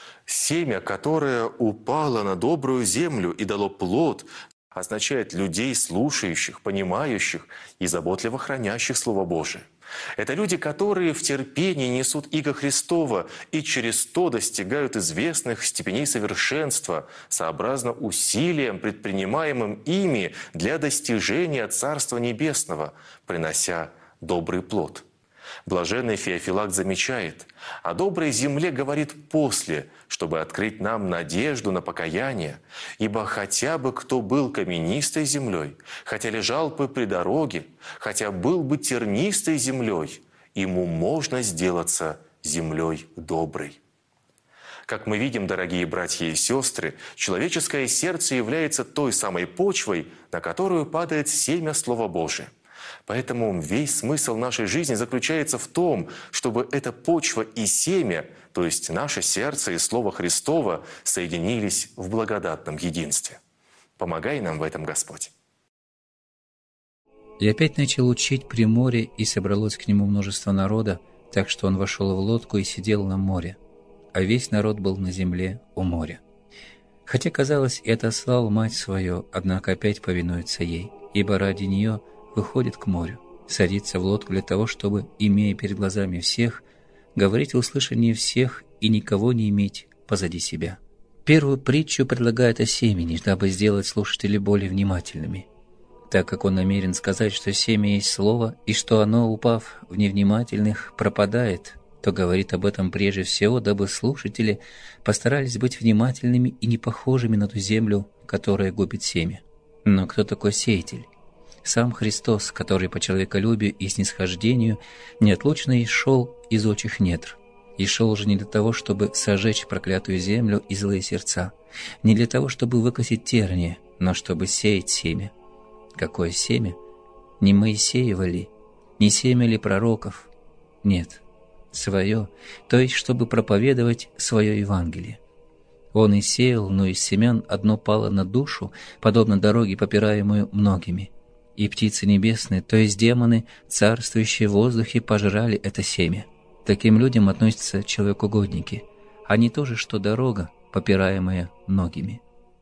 Семя, которое упало на добрую землю и дало плод, означает людей, слушающих, понимающих и заботливо хранящих Слово Божие. Это люди, которые в терпении несут иго Христова и через то достигают известных степеней совершенства, сообразно усилиям, предпринимаемым ими для достижения Царства Небесного, принося добрый плод. Блаженный Феофилакт замечает: о доброй земле говорит после, чтобы открыть нам надежду на покаяние, ибо хотя бы кто был каменистой землей, хотя лежал бы при дороге, хотя был бы тернистой землей, ему можно сделаться землей доброй». Как мы видим, дорогие братья и сестры, человеческое сердце является той самой почвой, на которую падает семя Слова Божия. Поэтому весь смысл нашей жизни заключается в том, чтобы эта почва и семя, то есть наше сердце и Слово Христово, соединились в благодатном единстве. Помогай нам в этом, Господь. И опять начал учить при море, и собралось к нему множество народа, так что он вошел в лодку и сидел на море, а весь народ был на земле у моря. Хотя, казалось, и отослал мать свою, однако опять повинуется ей, ибо ради нее выходит к морю, садится в лодку для того, чтобы, имея перед глазами всех, говорить в услышании всех и никого не иметь позади себя. Первую притчу предлагает о семени, дабы сделать слушателей более внимательными, так как он намерен сказать, что семя есть слово, и что оно, упав в невнимательных, пропадает, то говорит об этом прежде всего, дабы слушатели постарались быть внимательными и не похожими на ту землю, которая губит семя. Но кто такой сеятель? Сам Христос, который по человеколюбию и снисхождению неотлучно исшел из очих недр. И шел же не для того, чтобы сожечь проклятую землю и злые сердца, не для того, чтобы выкосить тернии, но чтобы сеять семя. Какое семя? Не Моисеева ли? Не семя ли пророков? Нет, свое, то есть чтобы проповедовать свое Евангелие. Он и сеял, но из семян одно пало на душу, подобно дороге, попираемую многими. И птицы небесные, то есть демоны, царствующие в воздухе, пожрали это семя. Таким людям относятся человекоугодники. Они тоже, что дорога, попираемая многими.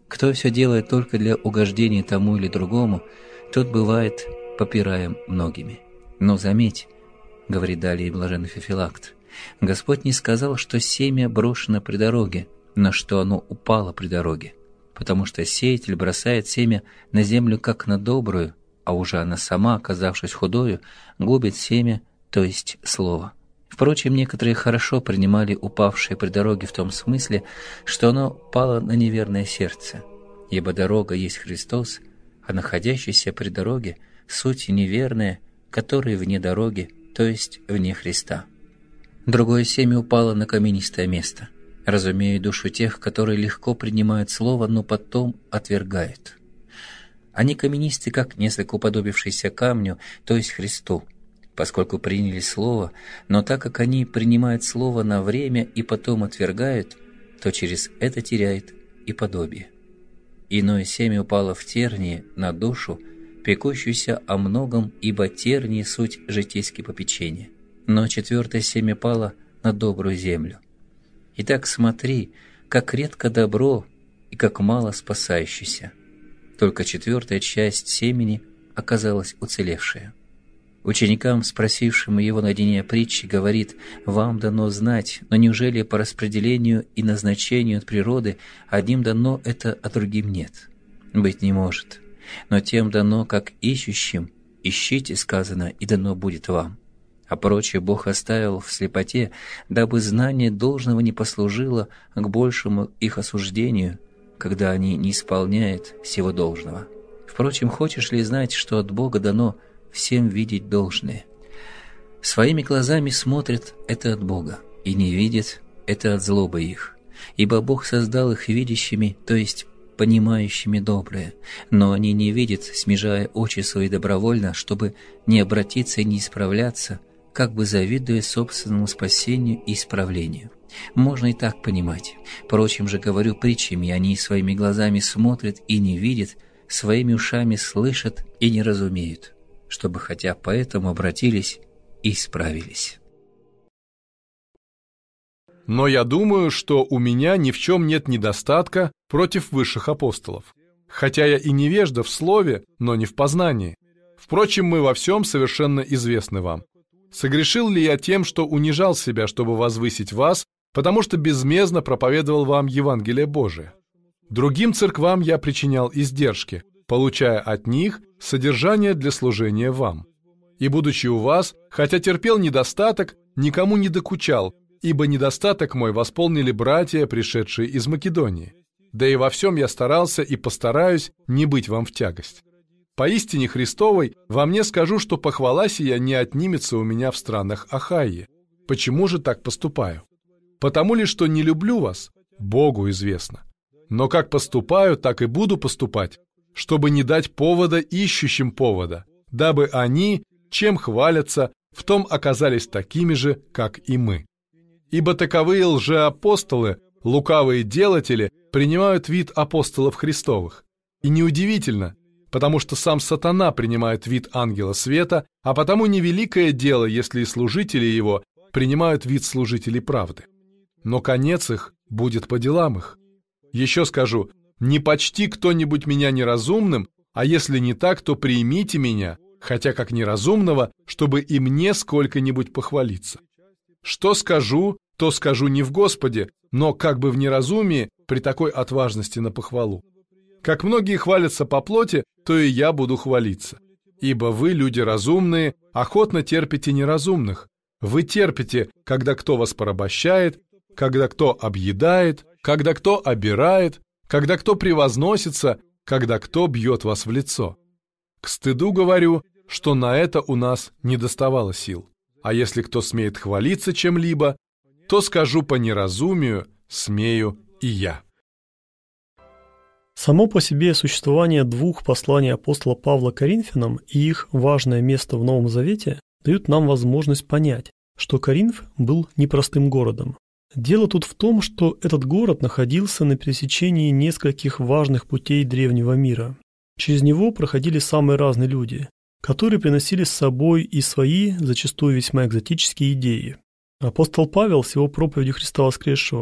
Кто все делает только для угождения тому или другому, тот бывает попираем многими. Но заметь, говорит далее блаженный Феофилакт, Господь не сказал, что семя брошено при дороге, но что оно упало при дороге, потому что сеятель бросает семя на землю как на добрую, а уже она сама, оказавшись худою, губит семя, то есть слово. Впрочем, некоторые хорошо принимали упавшее при дороге в том смысле, что оно пало на неверное сердце, ибо дорога есть Христос, а находящийся при дороге – суть неверная, которые вне дороги, то есть вне Христа. Другое семя упало на каменистое место, разумея душу тех, которые легко принимают слово, но потом отвергают. Они каменисты, как несколько уподобившиеся камню, то есть Христу, поскольку приняли слово, но так как они принимают слово на время и потом отвергают, то через это теряет и подобие. Иное семя упало в тернии на душу, пекущуюся о многом, ибо тернии суть житейские попечения. Но четвертое семя пало на добрую землю. Итак, смотри, как редко добро и как мало спасающийся. Только четвертая часть семени оказалась уцелевшая. Ученикам, спросившим его наедине о притче, говорит: «Вам дано знать, но неужели по распределению и назначению от природы одним дано это, а другим нет? Быть не может. Но тем дано, как ищущим, ищите, сказано, и дано будет вам. А прочее Бог оставил в слепоте, дабы знание должного не послужило к большему их осуждению, когда они не исполняют всего должного. Впрочем, хочешь ли знать, что от Бога дано всем видеть должное? Своими глазами смотрят — это от Бога, и не видят — это от злобы их. Ибо Бог создал их видящими, то есть понимающими доброе, но они не видят, смежая очи свои добровольно, чтобы не обратиться и не исправляться, как бы завидуя собственному спасению и исправлению. Можно и так понимать. Впрочем же, говорю притчами, они своими глазами смотрят и не видят, своими ушами слышат и не разумеют, чтобы хотя поэтому обратились и исправились. Но я думаю, что у меня ни в чем нет недостатка против высших апостолов. Хотя я и невежда в слове, но не в познании. Впрочем, мы во всем совершенно известны вам. Согрешил ли я тем, что унижал себя, чтобы возвысить вас, потому что безмездно проповедовал вам Евангелие Божие? Другим церквам я причинял издержки, получая от них содержание для служения вам. И, будучи у вас, хотя терпел недостаток, никому не докучал, ибо недостаток мой восполнили братья, пришедшие из Македонии. Да и во всем я старался и постараюсь не быть вам в тягость. Поистине Христовой во мне скажу, что похвала сия не отнимется у меня в странах Ахайи. Почему же так поступаю? Потому ли, что не люблю вас? Богу известно. Но как поступаю, так и буду поступать, чтобы не дать повода ищущим повода, дабы они, чем хвалятся, в том оказались такими же, как и мы. Ибо таковые лжеапостолы, лукавые делатели, принимают вид апостолов Христовых. И неудивительно, потому что сам сатана принимает вид ангела света, а потому невеликое дело, если и служители его принимают вид служителей правды. Но конец их будет по делам их. Еще скажу, не почти кто-нибудь меня неразумным, а если не так, то примите меня, хотя как неразумного, чтобы и мне сколько-нибудь похвалиться. Что скажу, то скажу не в Господе, но как бы в неразумии при такой отважности на похвалу. Как многие хвалятся по плоти, то и я буду хвалиться. Ибо вы, люди разумные, охотно терпите неразумных. Вы терпите, когда кто вас порабощает, когда кто объедает, когда кто обирает, когда кто превозносится, когда кто бьет вас в лицо. К стыду говорю, что на это у нас не доставало сил. А если кто смеет хвалиться чем-либо, то скажу по неразумию, смею и я. Само по себе существование двух посланий апостола Павла Коринфянам и их важное место в Новом Завете дают нам возможность понять, что Коринф был непростым городом. Дело тут в том, что этот город находился на пересечении нескольких важных путей древнего мира. Через него проходили самые разные люди, которые приносили с собой и свои, зачастую весьма экзотические идеи. Апостол Павел с его проповедью Христа воскресшего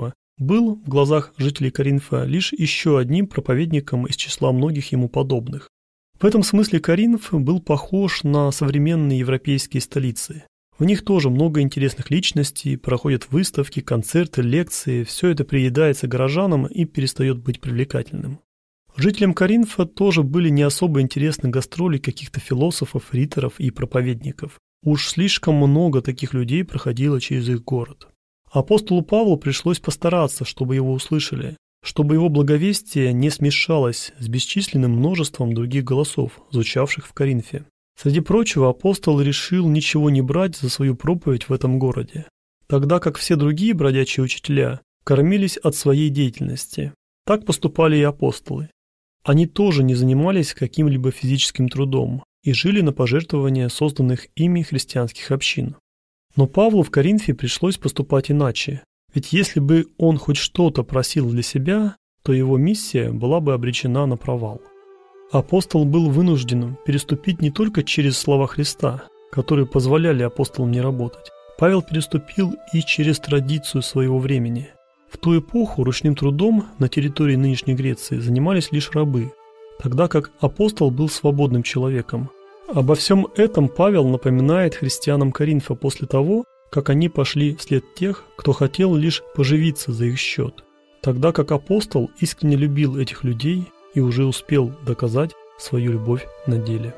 был в глазах жителей Коринфа лишь еще одним проповедником из числа многих ему подобных. В этом смысле Коринф был похож на современные европейские столицы. В них тоже много интересных личностей, проходят выставки, концерты, лекции, все это приедается горожанам и перестает быть привлекательным. Жителям Коринфа тоже были не особо интересны гастроли каких-то философов, риторов и проповедников. Уж слишком много таких людей проходило через их город. Апостолу Павлу пришлось постараться, чтобы его услышали, чтобы его благовестие не смешалось с бесчисленным множеством других голосов, звучавших в Коринфе. Среди прочего, апостол решил ничего не брать за свою проповедь в этом городе, тогда как все другие бродячие учителя кормились от своей деятельности. Так поступали и апостолы. Они тоже не занимались каким-либо физическим трудом и жили на пожертвования созданных ими христианских общин. Но Павлу в Коринфе пришлось поступать иначе, ведь если бы он хоть что-то просил для себя, то его миссия была бы обречена на провал. Апостол был вынужден переступить не только через слова Христа, которые позволяли апостолам не работать. Павел переступил и через традицию своего времени. В ту эпоху ручным трудом на территории нынешней Греции занимались лишь рабы, тогда как апостол был свободным человеком. Обо всем этом Павел напоминает христианам Коринфа после того, как они пошли вслед тех, кто хотел лишь поживиться за их счет, тогда как апостол искренне любил этих людей и уже успел доказать свою любовь на деле.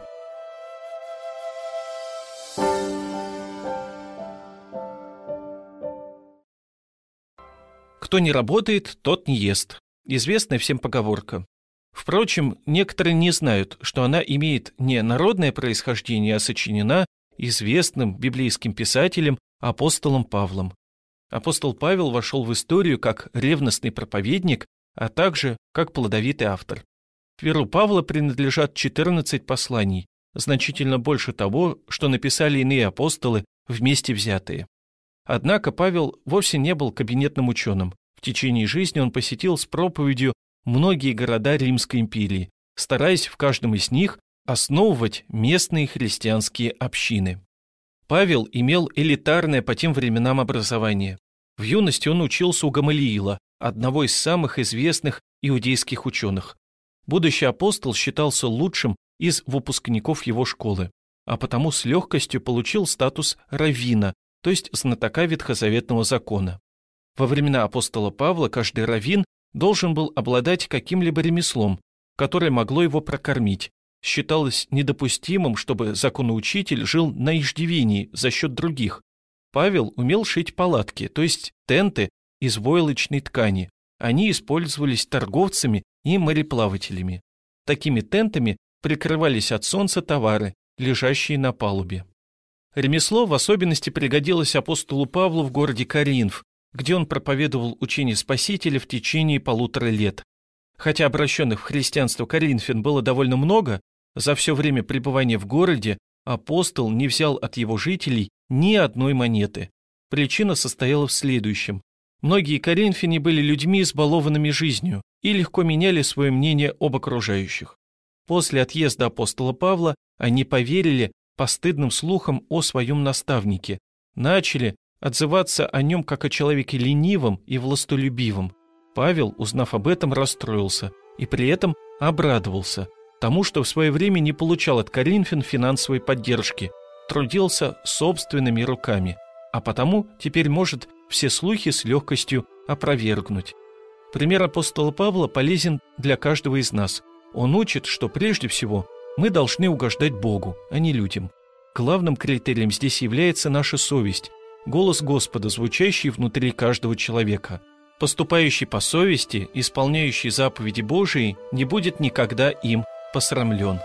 «Кто не работает, тот не ест» – известная всем поговорка. Впрочем, некоторые не знают, что она имеет не народное происхождение, а сочинена известным библейским писателем апостолом Павлом. Апостол Павел вошел в историю как ревностный проповедник, а также как плодовитый автор. Перу Павла принадлежат четырнадцать посланий, значительно больше того, что написали иные апостолы вместе взятые. Однако Павел вовсе не был кабинетным ученым. В течение жизни он посетил с проповедью многие города Римской империи, стараясь в каждом из них основывать местные христианские общины. Павел имел элитарное по тем временам образование. В юности он учился у Гамалиила, одного из самых известных иудейских ученых. Будущий апостол считался лучшим из выпускников его школы, а потому с легкостью получил статус раввина, то есть знатока ветхозаветного закона. Во времена апостола Павла каждый раввин должен был обладать каким-либо ремеслом, которое могло его прокормить. Считалось недопустимым, чтобы законоучитель жил на иждивении за счет других. Павел умел шить палатки, то есть тенты из войлочной ткани. Они использовались торговцами и мореплавателями. Такими тентами прикрывались от солнца товары, лежащие на палубе. Ремесло в особенности пригодилось апостолу Павлу в городе Коринф, где он проповедовал учение Спасителя в течение полутора лет. Хотя обращенных в христианство коринфян было довольно много, за все время пребывания в городе апостол не взял от его жителей ни одной монеты. Причина состояла в следующем. Многие коринфяне были людьми, избалованными жизнью, и легко меняли свое мнение об окружающих. После отъезда апостола Павла они поверили постыдным слухам о своем наставнике, начали отзываться о нем как о человеке ленивом и властолюбивом. Павел, узнав об этом, расстроился и при этом обрадовался тому, что в свое время не получал от коринфян финансовой поддержки, трудился собственными руками, а потому теперь может все слухи с легкостью опровергнуть. Пример апостола Павла полезен для каждого из нас. Он учит, что прежде всего мы должны угождать Богу, а не людям. Главным критерием здесь является наша совесть, голос Господа, звучащий внутри каждого человека. Поступающий по совести, исполняющий заповеди Божии, не будет никогда им посрамлен.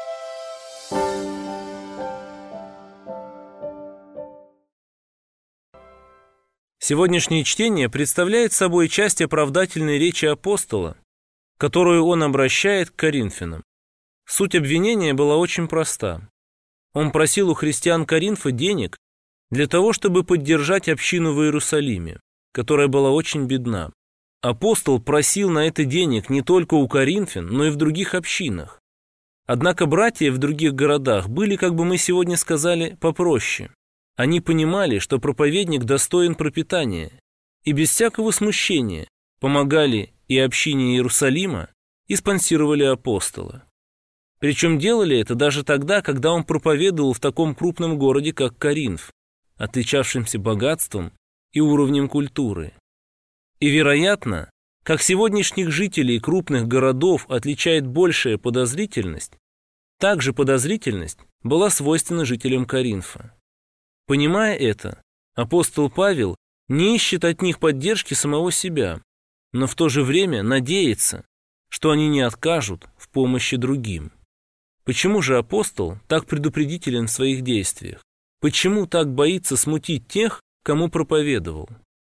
Сегодняшнее чтение представляет собой часть оправдательной речи апостола, которую он обращает к коринфянам. Суть обвинения была очень проста. Он просил у христиан Коринфа денег для того, чтобы поддержать общину в Иерусалиме, которая была очень бедна. Апостол просил на это денег не только у коринфян, но и в других общинах. Однако братья в других городах были, как бы мы сегодня сказали, попроще. Они понимали, что проповедник достоин пропитания, и без всякого смущения помогали и общине Иерусалима, и спонсировали апостола. Причем делали это даже тогда, когда он проповедовал в таком крупном городе, как Коринф, отличавшимся богатством и уровнем культуры. И, вероятно, как сегодняшних жителей крупных городов отличает большая подозрительность, так же подозрительность была свойственна жителям Коринфа. Понимая это, апостол Павел не ищет от них поддержки самого себя, но в то же время надеется, что они не откажут в помощи другим. Почему же апостол так предупредителен в своих действиях? Почему так боится смутить тех, кому проповедовал?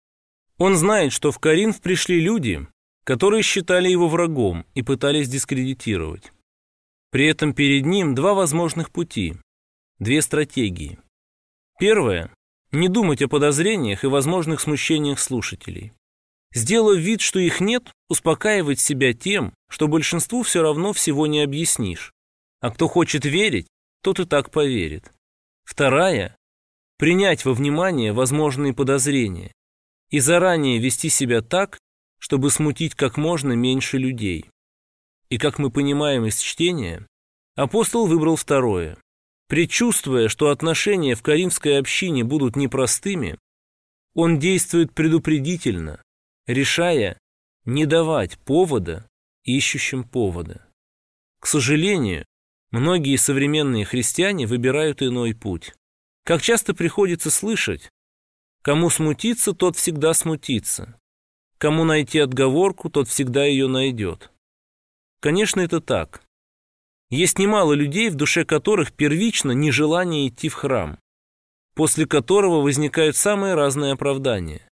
Он знает, что в Коринф пришли люди, которые считали его врагом и пытались дискредитировать. При этом перед ним два возможных пути, две стратегии. Первое – не думать о подозрениях и возможных смущениях слушателей. Сделав вид, что их нет, успокаивать себя тем, что большинству все равно всего не объяснишь, а кто хочет верить, тот и так поверит. Вторая – принять во внимание возможные подозрения и заранее вести себя так, чтобы смутить как можно меньше людей. И, как мы понимаем из чтения, апостол выбрал второе. Предчувствуя, что отношения в коринфской общине будут непростыми, он действует предупредительно, решая не давать повода ищущим повода. К сожалению, многие современные христиане выбирают иной путь. Как часто приходится слышать: кому смутиться, тот всегда смутится. Кому найти отговорку, тот всегда ее найдет. Конечно, это так. Есть немало людей, в душе которых первично нежелание идти в храм, после которого возникают самые разные оправдания.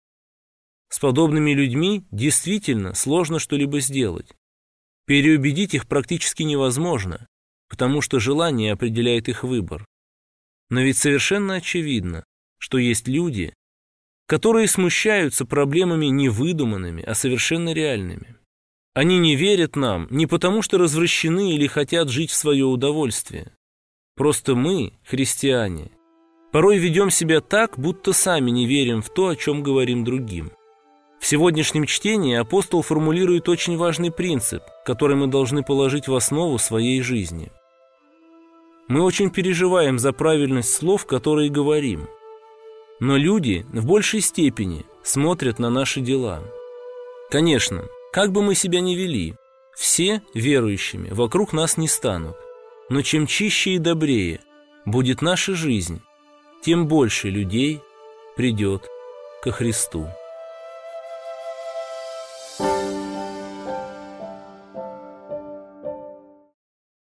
С подобными людьми действительно сложно что-либо сделать. Переубедить их практически невозможно, потому что желание определяет их выбор. Но ведь совершенно очевидно, что есть люди, которые смущаются проблемами не выдуманными, а совершенно реальными. Они не верят нам не потому, что развращены или хотят жить в свое удовольствие. Просто мы, христиане, порой ведем себя так, будто сами не верим в то, о чем говорим другим. В сегодняшнем чтении апостол формулирует очень важный принцип, который мы должны положить в основу своей жизни. Мы очень переживаем за правильность слов, которые говорим. Но люди в большей степени смотрят на наши дела. Конечно, как бы мы себя ни вели, все верующими вокруг нас не станут. Но чем чище и добрее будет наша жизнь, тем больше людей придет ко Христу.